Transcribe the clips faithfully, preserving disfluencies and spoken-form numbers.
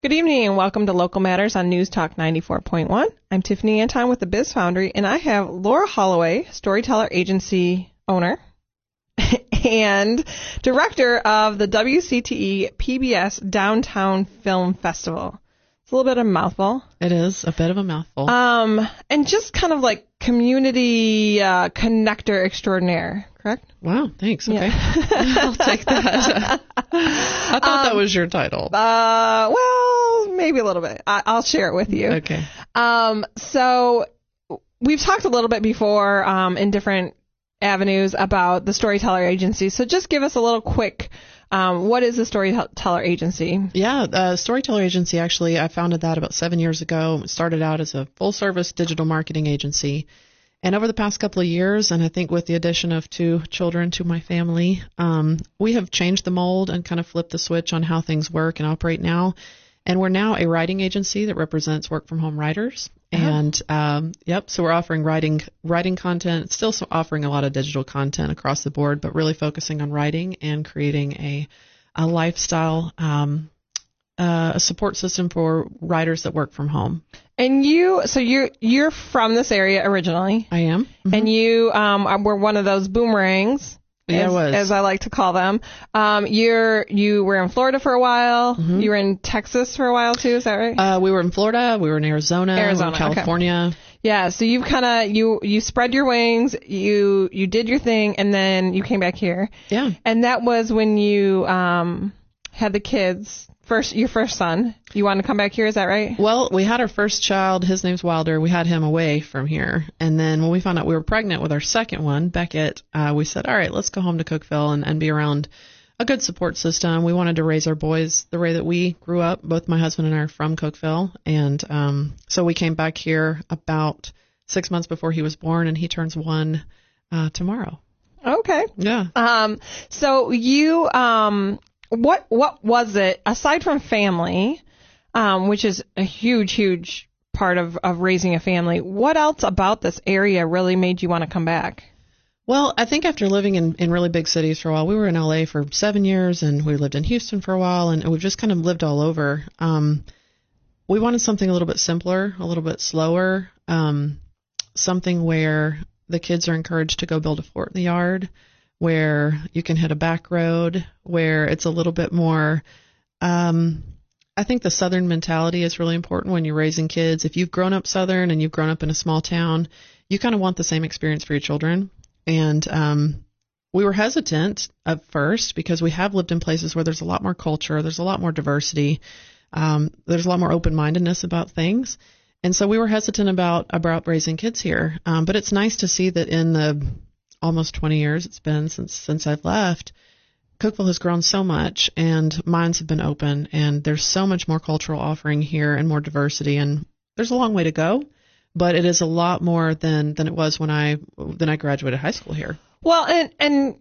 Good evening and welcome to Local Matters on News Talk ninety-four point one. I'm Tiffany Anton with the Biz Foundry, and I have Laura Holloway, Storyteller Agency owner and director of the W C T E P B S Downtown Film Festival. It's a little bit of a mouthful. It is a bit of a mouthful. Um, and just kind of like community uh, connector extraordinaire, correct? Wow, thanks. Okay. Yeah. I'll take that. I thought um, that was your title. Uh, well, maybe a little bit. I- I'll share it with you. Okay. Um, so we've talked a little bit before um, in different avenues about the Storyteller Agency. So just give us a little quick, um, what is the Storyteller Agency? Yeah, uh, Storyteller Agency, actually, I founded that about seven years ago. It started out as a full-service digital marketing agency. And over the past couple of years, and I think with the addition of two children to my family, um, we have changed the mold and kind of flipped the switch on how things work and operate now. And we're now a writing agency that represents work-from-home writers. Oh. And, um, yep, so we're offering writing writing content, still offering a lot of digital content across the board, but really focusing on writing and creating a, a lifestyle um Uh, a support system for writers that work from home. And you, so you're you're from this area originally. I am. Mm-hmm. And you um, were one of those boomerangs, yeah, as, I was. as I like to call them. Um, you're you were in Florida for a while. Mm-hmm. You were in Texas for a while too. Is that right? Uh, we were in Florida. We were in Arizona. Arizona, we were in California. Okay. Yeah. So you've kind of you you spread your wings. You you did your thing, and then you came back here. Yeah. And that was when you um had the kids. First, your first son. You wanted to come back here, is that right? Well, we had our first child. His name's Wilder. We had him away from here. And then when we found out we were pregnant with our second one, Beckett, uh, we said, all right, let's go home to Cookeville and, and be around a good support system. We wanted to raise our boys the way that we grew up. Both my husband and I are from Cookeville. And um, so we came back here about six months before he was born, and he turns one uh, tomorrow. Okay. Yeah. Um. So you... um. What what was it, aside from family, um, which is a huge, huge part of, of raising a family, what else about this area really made you want to come back? Well, I think after living in, in really big cities for a while, we were in L A for seven years, and we lived in Houston for a while, and we've just kind of lived all over. Um, we wanted something a little bit simpler, a little bit slower, um, something where the kids are encouraged to go build a fort in the yard, where you can hit a back road, where it's a little bit more, um, I think the Southern mentality is really important when you're raising kids. If you've grown up Southern and you've grown up in a small town, you kind of want the same experience for your children. And um, we were hesitant at first because we have lived in places where there's a lot more culture, there's a lot more diversity, um, there's a lot more open-mindedness about things. And so we were hesitant about, about raising kids here. Um, but it's nice to see that in the almost twenty years it's been since since I've left, Cookeville has grown so much, and minds have been open, and there's so much more cultural offering here and more diversity, and there's a long way to go, but it is a lot more than than it was when I when I graduated high school here. Well, and and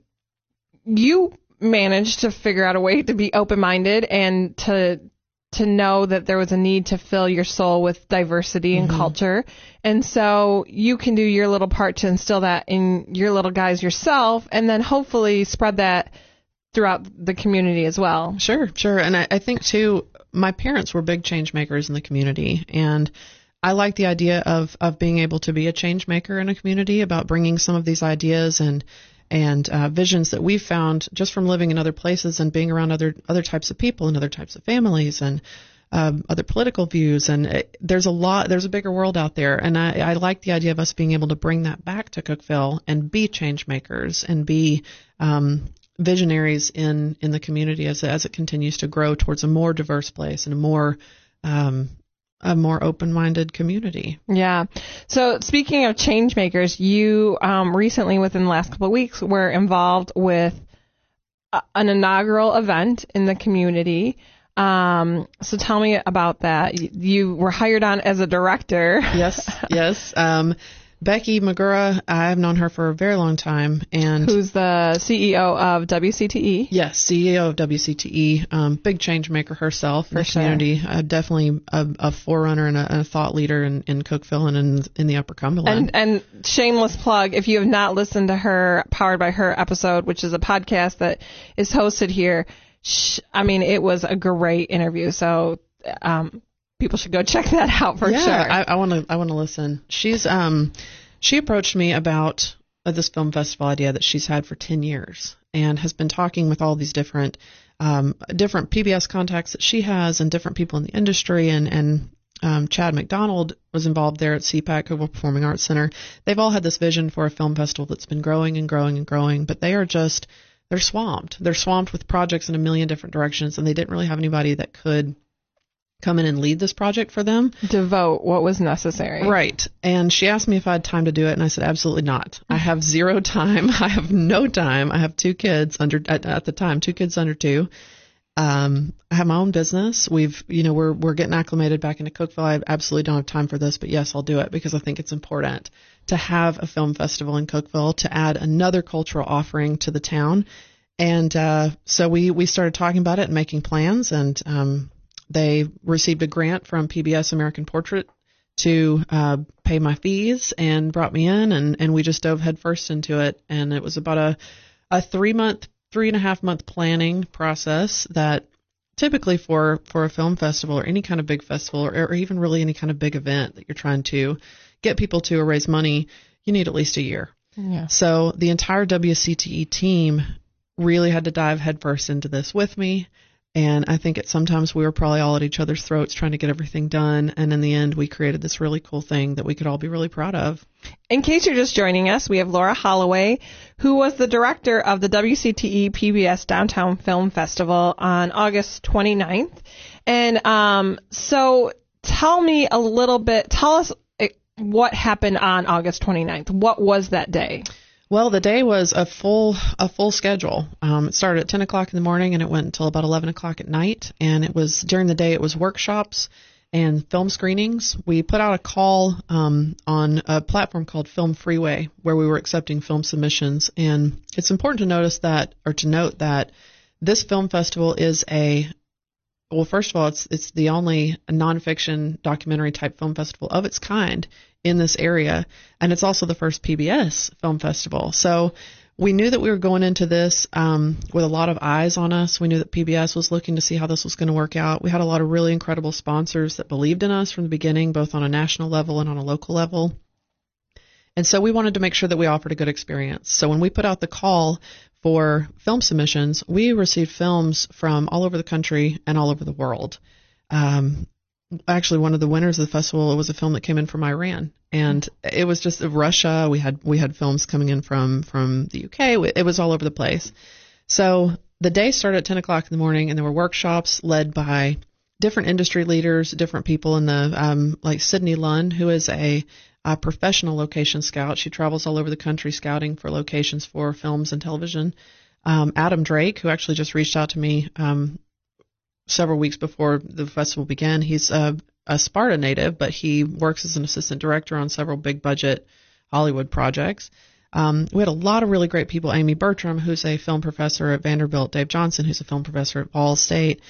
you managed to figure out a way to be open-minded and to to know that there was a need to fill your soul with diversity and mm-hmm. culture. And so you can do your little part to instill that in your little guys yourself, and then hopefully spread that throughout the community as well. Sure, sure. And I, I think, too, my parents were big change makers in the community. And I like the idea of, of being able to be a change maker in a community, about bringing some of these ideas and and uh, visions that we've found just from living in other places and being around other other types of people and other types of families and um, other political views. And it, there's a lot, there's a bigger world out there. And I, I like the idea of us being able to bring that back to Cookeville and be change makers and be um, visionaries in, in the community as, as it continues to grow towards a more diverse place and a more um, a more open-minded community. Yeah. So speaking of change makers, you um, recently, within the last couple of weeks, were involved with a, an inaugural event in the community. Um, so tell me about that. You, you were hired on as a director. Yes, yes. Um, Becky Magura, I've known her for a very long time. And who's the C E O of W C T E? Yes, C E O of W C T E. Um, big change maker herself for in the sure. community. Uh, definitely a, a forerunner and a, a thought leader in, in Cookeville and in, in the Upper Cumberland. And, and shameless plug, if you have not listened to her Powered by Her episode, which is a podcast that is hosted here, sh- I mean, it was a great interview. So um, people should go check that out for yeah, sure. I, I want to. I want to listen. She's um, she approached me about uh, this film festival idea that she's had for ten years, and has been talking with all these different, um, different P B S contacts that she has, and different people in the industry, and and um, Chad McDonald was involved there at C PAC, Cookeville Performing Arts Center. They've all had this vision for a film festival that's been growing and growing and growing, but they are just they're swamped. They're swamped with projects in a million different directions, and they didn't really have anybody that could come in and lead this project for them. Devote what was necessary. Right. And she asked me if I had time to do it, and I said, absolutely not. I have zero time. I have no time. I have two kids under, at, at the time, two kids under two. Um, I have my own business. We've, you know, we're, we're getting acclimated back into Cookeville. I absolutely don't have time for this, but yes, I'll do it because I think it's important to have a film festival in Cookeville, to add another cultural offering to the town. And, uh, so we, we started talking about it and making plans, and, um, they received a grant from P B S American Portrait to uh, pay my fees, and brought me in, and, and we just dove headfirst into it. And it was about a, a three month, three and a half month planning process that typically for, for a film festival or any kind of big festival, or, or even really any kind of big event that you're trying to get people to or raise money, you need at least a year. Yeah. So the entire W C T E team really had to dive headfirst into this with me. And I think at sometimes we were probably all at each other's throats trying to get everything done. And in the end, we created this really cool thing that we could all be really proud of. In case you're just joining us, we have Laura Holloway, who was the director of the W C T E P B S Downtown Film Festival on August twenty-ninth. And um, so tell me a little bit, tell us what happened on August twenty-ninth. What was that day? Well, the day was a full a full schedule. Um, it started at ten o'clock in the morning, and it went until about eleven o'clock at night. And it was during the day, it was workshops and film screenings. We put out a call um, on a platform called Film Freeway, where we were accepting film submissions. And it's important to notice that, or to note that, this film festival is a well, first of all, it's it's the only nonfiction documentary type film festival of its kind in this area, and it's also the first P B S film festival. So we knew that we were going into this um, with a lot of eyes on us. We knew that P B S was looking to see how this was going to work out. We had a lot of really incredible sponsors that believed in us from the beginning, both on a national level and on a local level. And so we wanted to make sure that we offered a good experience. So when we put out the call for film submissions, we received films from all over the country and all over the world. Um, Actually, one of the winners of the festival was a film that came in from Iran, and it was just Russia. We had we had films coming in from from the U K. It was all over the place. So the day started at ten o'clock in the morning, and there were workshops led by different industry leaders, different people in the um, like Sydney Lunn, who is a, a professional location scout. She travels all over the country scouting for locations for films and television. Um, Adam Drake, who actually just reached out to me Um, several weeks before the festival began. He's a, a Sparta native, but he works as an assistant director on several big budget Hollywood projects. Um, we had a lot of really great people. Amy Bertram, who's a film professor at Vanderbilt, Dave Johnson, who's a film professor at Ball State.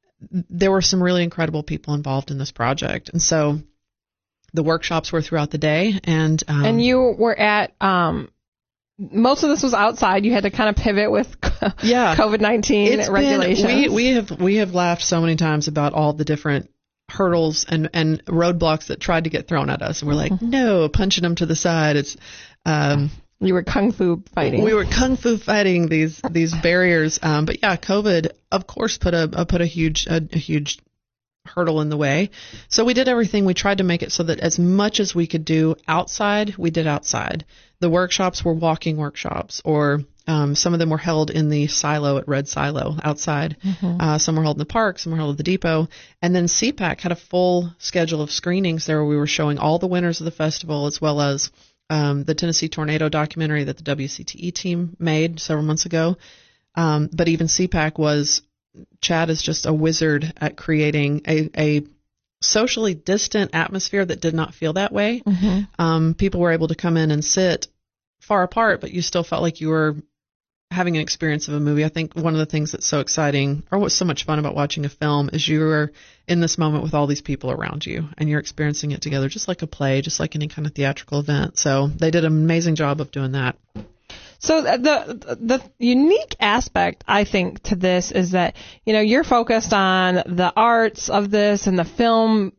There were some really incredible people involved in this project. And so the workshops were throughout the day. And, um, and you were at, um, most of this was outside. You had to kind of pivot with yeah. COVID nineteen it's regulations. Been, we, we have we have laughed so many times about all the different hurdles and, and roadblocks that tried to get thrown at us. And we're like, no, punching them to the side. It's um, you were kung fu fighting. We were kung fu fighting these these barriers. Um, but yeah, COVID, of course, put a, a put a huge a, a huge hurdle in the way. So we did everything. We tried to make it so that as much as we could do outside, we did outside. The workshops were walking workshops, or um, some of them were held in the silo at Red Silo outside. Mm-hmm. Uh, some were held in the park, some were held at the depot. And then C PAC had a full schedule of screenings there where we were showing all the winners of the festival, as well as um, the Tennessee Tornado documentary that the W C T E team made several months ago. Um, but even C PAC was, Chad is just a wizard at creating a, a socially distant atmosphere that did not feel that way. Mm-hmm. Um, people were able to come in and sit far apart, but you still felt like you were having an experience of a movie. I think one of the things that's so exciting, or what's so much fun about watching a film, is you're in this moment with all these people around you, and you're experiencing it together, just like a play, just like any kind of theatrical event. So they did an amazing job of doing that. So the the unique aspect, I think, to this is that, you know, you're focused on the arts of this and the film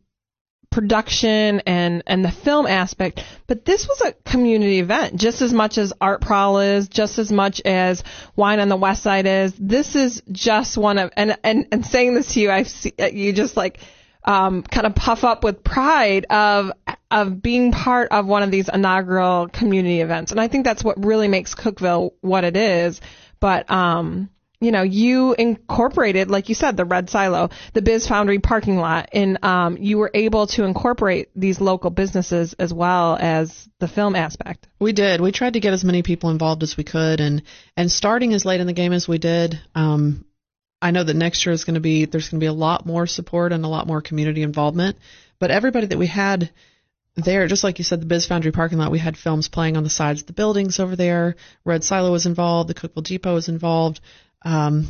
production and, and the film aspect, but this was a community event just as much as Art Prowl is, just as much as Wine on the West Side is. This is just one of, and, and, and saying this to you, I see you just like, um, kind of puff up with pride of, of being part of one of these inaugural community events. And I think that's what really makes Cookeville what it is. But, um, you know, you incorporated, like you said, the Red Silo, the Biz Foundry parking lot, and um, you were able to incorporate these local businesses as well as the film aspect. We did. We tried to get as many people involved as we could, and and starting as late in the game as we did, um, I know that next year is going to be, there's going to be a lot more support and a lot more community involvement. But everybody that we had there, just like you said, the Biz Foundry parking lot, we had films playing on the sides of the buildings over there. Red Silo was involved. The Cookeville Depot was involved. Um,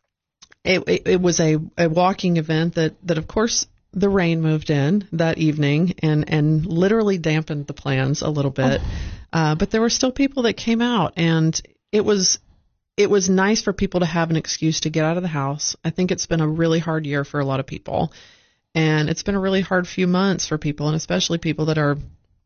it, it, it was a, a walking event that, that, of course, the rain moved in that evening and, and literally dampened the plans a little bit. Oh. Uh, but there were still people that came out, and it was, it was nice for people to have an excuse to get out of the house. I think it's been a really hard year for a lot of people, and it's been a really hard few months for people, and especially people that are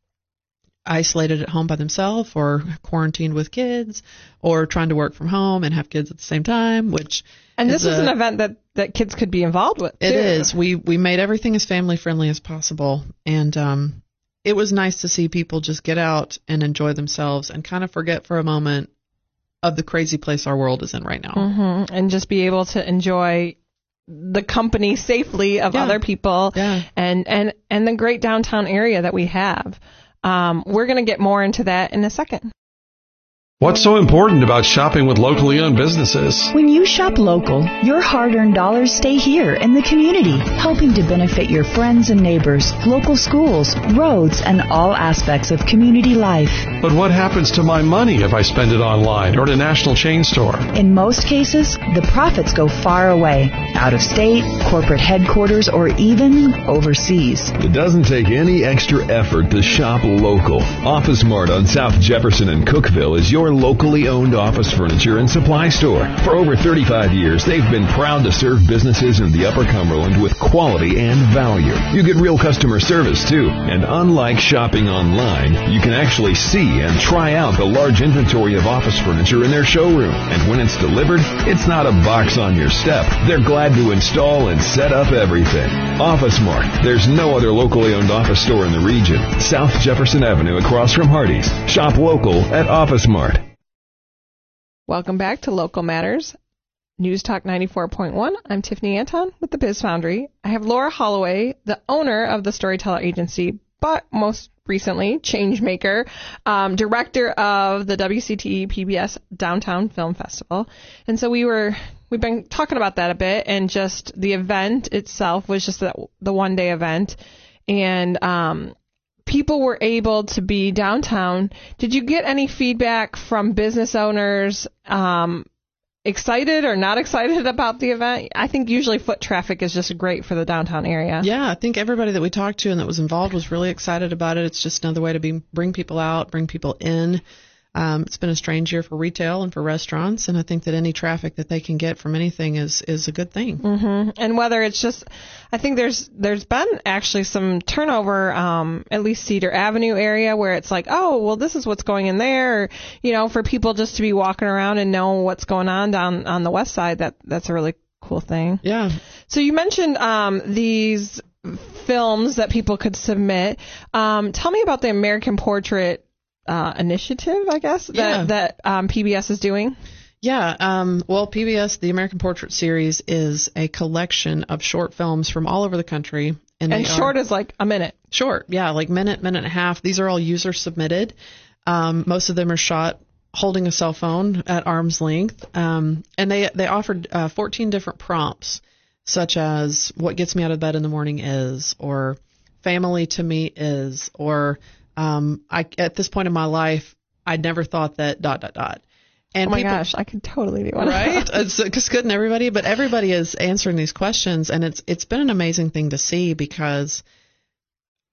isolated at home by themselves or quarantined with kids or trying to work from home and have kids at the same time, which and this is a, an event that, that kids could be involved with, too. It is. We we made everything as family friendly as possible, and um, it was nice to see people just get out and enjoy themselves and kind of forget for a moment of the crazy place our world is in right now. Mm-hmm. And just be able to enjoy the company safely of yeah. other people yeah. and, and, and the great downtown area that we have. Um, we're going to get more into that in a second. What's so important about shopping with locally owned businesses? When you shop local, your hard-earned dollars stay here in the community, helping to benefit your friends and neighbors, local schools, roads, and all aspects of community life. But what happens to my money if I spend it online or at a national chain store? In most cases, the profits go far away, out of state, corporate headquarters, or even overseas. It doesn't take any extra effort to shop local. Office Mart on South Jefferson and Cookeville is your locally owned office furniture and supply store. For over thirty-five years, they've been proud to serve businesses in the Upper Cumberland with quality and value. You get real customer service, too. And unlike shopping online, you can actually see and try out the large inventory of office furniture in their showroom. And when it's delivered, it's not a box on your step. They're glad to install and set up everything. Office Mart. There's no other locally owned office store in the region. South Jefferson Avenue across from Hardee's. Shop local at Office Mart. Welcome back to Local Matters, News Talk ninety-four point one. I'm Tiffany Anton with the Biz Foundry. I have Laura Holloway, the owner of the Storyteller Agency, but most recently, Changemaker, um, director of the W C T E P B S Downtown Film Festival. And so we were, we've been talking about that a bit, and just the event itself was just the, the one-day event. And um people were able to be downtown. Did you get any feedback from business owners um, excited or not excited about the event? I think usually foot traffic is just great for the downtown area. Yeah, I think everybody that we talked to and that was involved was really excited about it. It's just another way to be bring people out, bring people in. Um, it's been a strange year for retail and for restaurants, and I think that any traffic that they can get from anything is, is a good thing. Mm-hmm. And whether it's just, I think there's there's been actually some turnover, um, at least Cedar Avenue area, where it's like, oh, well, this is what's going in there, or, you know, for people just to be walking around and know what's going on down on the west side. That that's a really cool thing. Yeah. So you mentioned um, these films that people could submit. Um, tell me about the American Portrait Uh, initiative, I guess, that, yeah. that um, P B S is doing? Yeah. Um, well, P B S, the American Portrait Series, is a collection of short films from all over the country. And, and short are, is like a minute. Short, yeah, like minute, minute and a half. These are all user submitted. Um, most of them are shot holding a cell phone at arm's length. Um, and they, they offered uh, fourteen different prompts, such as what gets me out of bed in the morning is, or family to me is, or Um, I, at this point in my life, I'd never thought that dot, dot, dot. And oh my people, gosh, I could totally do one. Right? Because couldn't everybody? But everybody is answering these questions, and it's it's been an amazing thing to see, because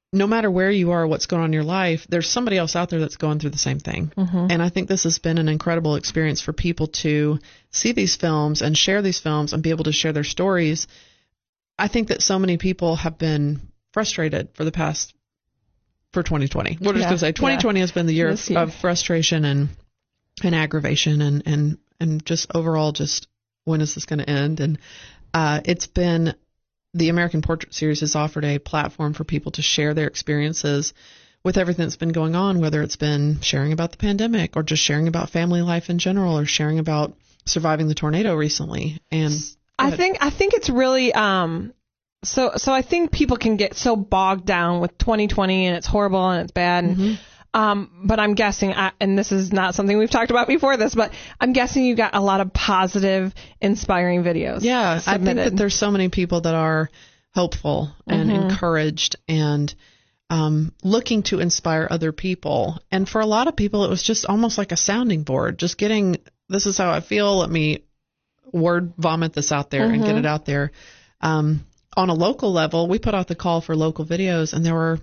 no matter where you are, what's going on in your life, there's somebody else out there that's going through the same thing. Mm-hmm. And I think this has been an incredible experience for people to see these films and share these films and be able to share their stories. I think that so many people have been frustrated for the past, for twenty twenty. We're just Yeah, going to say twenty twenty yeah. has been the year, This of, year. of frustration and, and aggravation and, and, and just overall just when is this going to end? And uh, it's been, the American Portrait Series has offered a platform for people to share their experiences with everything that's been going on, whether it's been sharing about the pandemic or just sharing about family life in general or sharing about surviving the tornado recently. And I think I think it's really um so so I think people can get so bogged down with twenty twenty and it's horrible and it's bad and Mm-hmm. um but I'm guessing I, and this is not something we've talked about before this, but I'm guessing you got a lot of positive, inspiring videos. Yeah, I think submitted. that there's so many people that are hopeful and Mm-hmm. encouraged and um, looking to inspire other people. And for a lot of people, it was just almost like a sounding board, just getting, this is how I feel, let me word vomit this out there and get it out there. Um, on a local level, we put out the call for local videos, and there were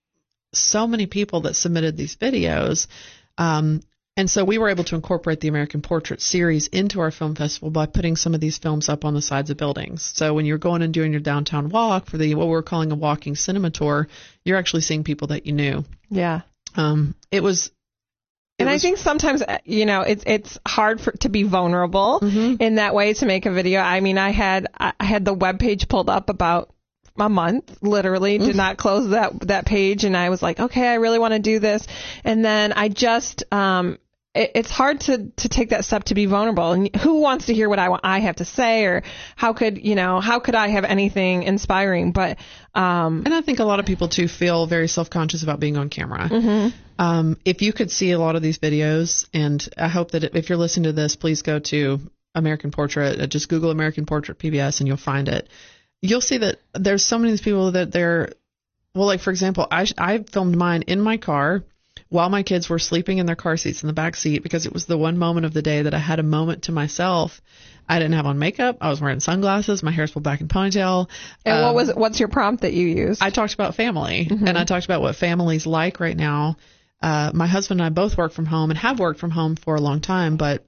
so many people that submitted these videos. Um, and so we were able to incorporate the American Portrait Series into our film festival by putting some of these films up on the sides of buildings. So when you're going and doing your downtown walk for the what we're calling a walking cinema tour, you're actually seeing people that you knew. Yeah. Um, it was, it And I was- think sometimes, uh, you know, it's it's hard for to be vulnerable Mm-hmm. in that way to make a video. I mean, I had I had the web page pulled up about a month, literally, did not close that that page, and I was like, okay, I really want to do this, and then I just um. it- It's hard to, to take that step to be vulnerable, and who wants to hear what I want, I have to say, or how could you know how could I have anything inspiring? But um, And I think a lot of people, too, feel very self-conscious about being on camera. Mm-hmm. Um, if you could see a lot of these videos, and I hope that if you're listening to this, please go to American Portrait, uh, just Google American Portrait P B S, and you'll find it. You'll see that there's so many of these people that they're, well, like, for example, I, I filmed mine in my car while my kids were sleeping in their car seats in the back seat, because it was the one moment of the day that I had a moment to myself. I didn't have on makeup. I was wearing sunglasses. My hair's pulled back in ponytail. and Um, what was what's your prompt that you used? I talked about family, and I talked about what family's like right now. Uh, my husband and I both work from home and have worked from home for a long time, but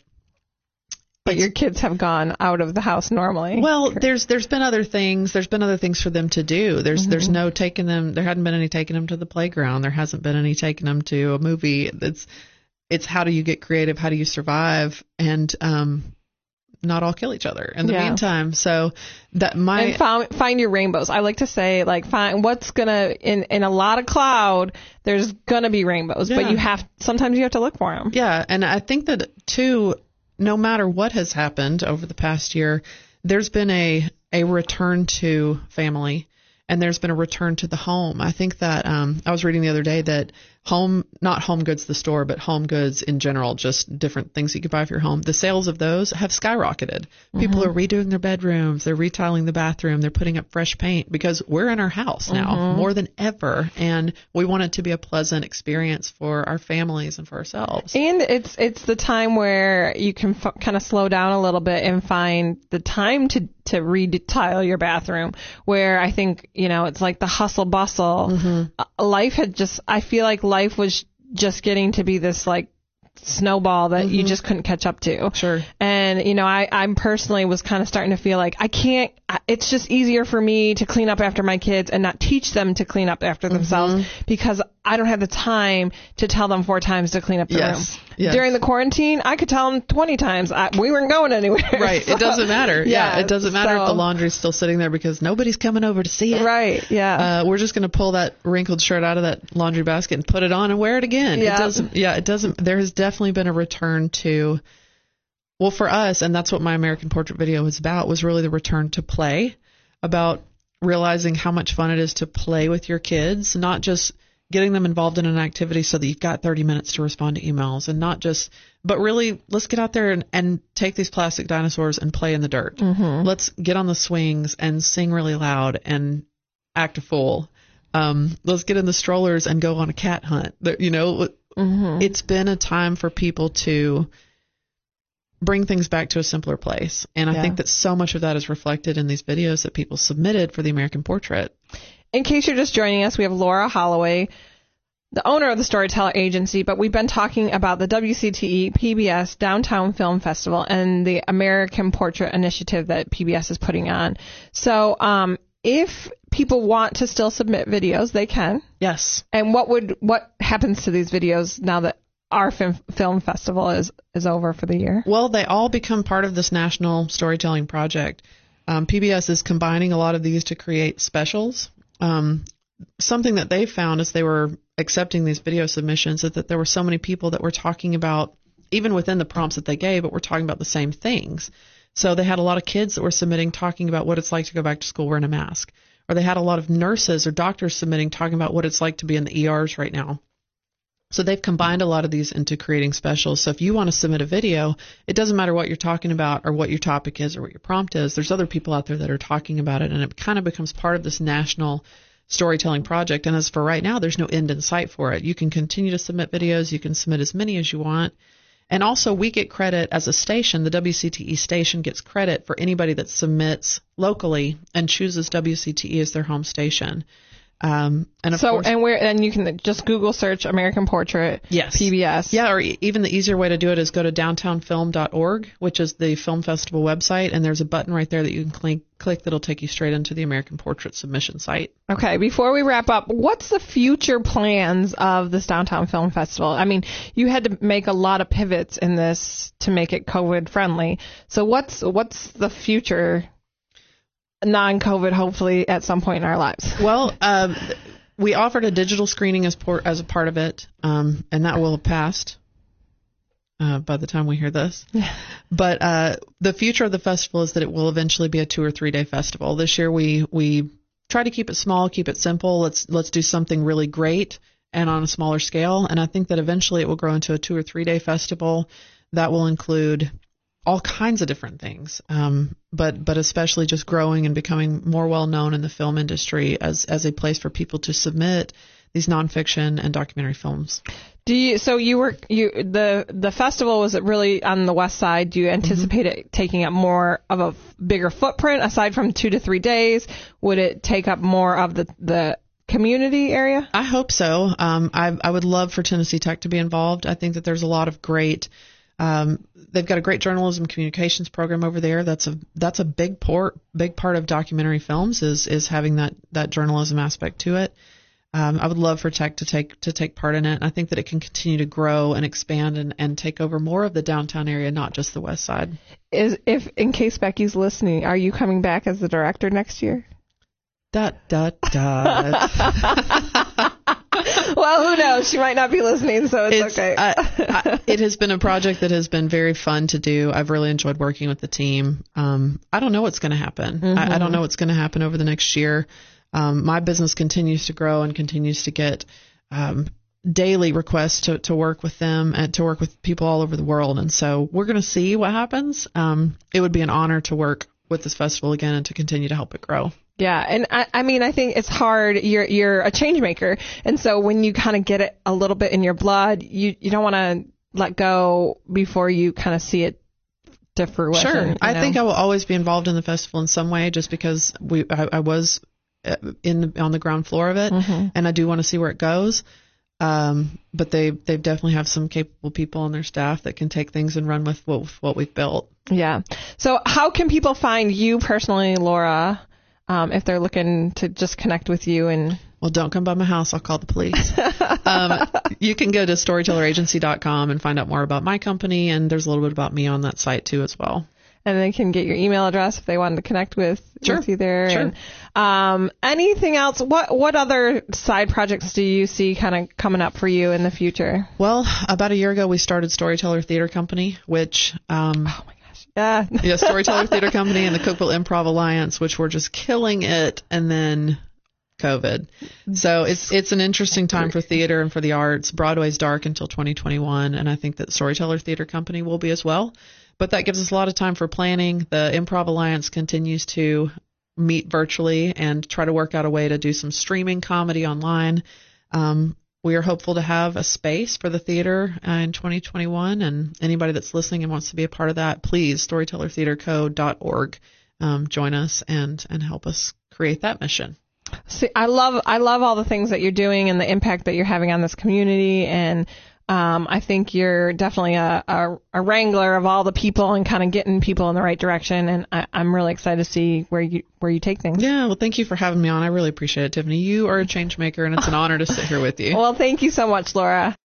but your kids have gone out of the house normally. well, there's there's been other things. There's been other things for them to do. There's there's no taking them. There hadn't been any taking them to the playground. There hasn't been any taking them to a movie. It's it's how do you get creative? How do you survive? And um, not all kill each other in the Yeah. meantime. So that my and find, find your rainbows. I like to say, like, find what's gonna in in a lot of cloud. There's gonna be rainbows, Yeah. but you have sometimes you have to look for them. Yeah, and I think that too, no matter what has happened over the past year, there's been a a return to family, and there's been a return to the home. I think that um, I was reading the other day that home, not Home Goods the store, but home goods in general, just different things you could buy for your home, the sales of those have skyrocketed. People are redoing their bedrooms, they're retiling the bathroom, they're putting up fresh paint, because we're in our house now more than ever, and we want it to be a pleasant experience for our families and for ourselves. And it's it's the time where you can f- kind of slow down a little bit and find the time to to retile your bathroom. Where I think you know it's like the hustle bustle. Uh, life had just I feel like life was just getting to be this like snowball that you just couldn't catch up to. Sure. And, you know, I, I'm personally was kind of starting to feel like I can't, I- it's just easier for me to clean up after my kids and not teach them to clean up after themselves because I don't have the time to tell them four times to clean up the Yes. room. Yes. During the quarantine, I could tell them twenty times. I, we weren't going anywhere. Right. So, It doesn't matter. Yeah. yeah, It doesn't matter if so- the laundry's still sitting there because nobody's coming over to see it. Right. Yeah. Uh, we're just going to pull that wrinkled shirt out of that laundry basket and put it on and wear it again. Yeah. It doesn't, yeah, it doesn't, there has definitely been a return to, well, for us, and that's what my American Portrait video was about, was really the return to play, about realizing how much fun it is to play with your kids, not just getting them involved in an activity so that you've got thirty minutes to respond to emails, and not just, but really, let's get out there and, and take these plastic dinosaurs and play in the dirt. Mm-hmm. Let's get on the swings and sing really loud and act a fool. Um, let's get in the strollers and go on a cat hunt. There- You know, mm-hmm. it's been a time for people to bring things back to a simpler place. And I Yeah. think that so much of that is reflected in these videos that people submitted for the American Portrait. in case you're just joining us, we have Laura Holloway, the owner of the Storyteller Agency, but we've been talking about the W C T E P B S Downtown Film Festival and the American Portrait Initiative that P B S is putting on. So um, if people want to still submit videos, they can. Yes. And what would what happens to these videos now that our film, film festival is, is over for the year? Well, they all become part of this national storytelling project. Um, P B S is combining a lot of these to create specials. Um, something that they found as they were accepting these video submissions is that there were so many people that were talking about, even within the prompts that they gave, but were talking about the same things. So they had a lot of kids that were submitting talking about what it's like to go back to school wearing a mask. Or they had a lot of nurses or doctors submitting talking about what it's like to be in the E Rs right now. So they've combined a lot of these into creating specials. So if you want to submit a video, it doesn't matter what you're talking about or what your topic is or what your prompt is. There's other people out there that are talking about it, and it kind of becomes part of this national storytelling project. And as for right now, there's no end in sight for it. You can continue to submit videos. You can submit as many as you want. And also, we get credit as a station. The W C T E station gets credit for anybody that submits locally and chooses W C T E as their home station. Um, and of so, course, and where, and you can just Google search American Portrait, yes. P B S. Yeah, or e- even the easier way to do it is go to downtown film dot org, which is the film festival website, and there's a button right there that you can click, click that'll take you straight into the American Portrait submission site. Okay, before we wrap up, what's the future plans of this Downtown Film Festival? I mean, you had to make a lot of pivots in this to make it COVID friendly. So what's what's the future? Non-COVID, hopefully, at some point in our lives. Well, um, we offered a digital screening as, por- as a part of it, um, and that will have passed uh, by the time we hear this. But uh, the future of the festival is that it will eventually be a two or three day festival. This year, we we try to keep it small, keep it simple. Let's let's do something really great and on a smaller scale. And I think that eventually it will grow into a two or three day festival that will include all kinds of different things, um, but but especially just growing and becoming more well known in the film industry as as a place for people to submit these nonfiction and documentary films. Do you? So you were you the the festival was really on the west side. Do you anticipate mm-hmm. it taking up more of a bigger footprint aside from two to three days? Would it take up more of the the community area? I hope so. Um, I I would love for Tennessee Tech to be involved. I think that there's a lot of great. Um, they've got a great journalism communications program over there. That's a that's a big port, big part of documentary films is is having that, that journalism aspect to it. Um, I would love for Tech to take to take part in it. And I think that it can continue to grow and expand and, and take over more of the downtown area, not just the west side. Is if in case Becky's listening, are you coming back as the director next year? Dot dot dot. Well, who knows? She might not be listening, so it's, it's okay. I, I, it has been a project that has been very fun to do. I've really enjoyed working with the team. Um, I don't know what's going to happen. Mm-hmm. I, I don't know what's going to happen over the next year. Um, my business continues to grow and continues to get um, daily requests to, to work with them and to work with people all over the world. And so we're going to see what happens. Um, it would be an honor to work with this festival again and to continue to help it grow. Yeah, and I, I mean, I think it's hard. You're you're a change maker, and so when you kind of get it a little bit in your blood, you you don't want to let go before you kind of see it to fruition. Sure, you I know? think I will always be involved in the festival in some way, just because we I, I was in the, on the ground floor of it, mm-hmm. and I do want to see where it goes. Um, but they they definitely have some capable people on their staff that can take things and run with what, with what we've built. Yeah. So how can people find you personally, Laura? Um, if they're looking to just connect with you and... Well, don't come by my house. I'll call the police. um, you can go to storyteller agency dot com and find out more about my company, and there's a little bit about me on that site, too, as well. And they can get your email address if they wanted to connect with, sure. with you there. Sure. And, um, anything else? What what other side projects do you see kind of coming up for you in the future? Well, about a year ago, we started Storyteller Theater Company, which... Um, oh, my Yeah. yeah, Storyteller Theater Company and the Cookeville Improv Alliance, which were just killing it, and then COVID. So it's it's an interesting time for theater and for the arts. Broadway's dark until twenty twenty-one, and I think that Storyteller Theater Company will be as well. But that gives us a lot of time for planning. The Improv Alliance continues to meet virtually and try to work out a way to do some streaming comedy online. Um, We are hopeful to have a space for the theater uh, in twenty twenty-one, and anybody that's listening and wants to be a part of that, please, storyteller theater co dot org, um, join us and, and help us create that mission. See, I love I love all the things that you're doing and the impact that you're having on this community, and um, I think you're definitely a, a, a wrangler of all the people and kind of getting people in the right direction. And I, I'm really excited to see where you where you take things. Yeah, well, thank you for having me on. I really appreciate it, Tiffany. You are a change maker, and it's an honor to sit here with you. Well, thank you so much, Laura.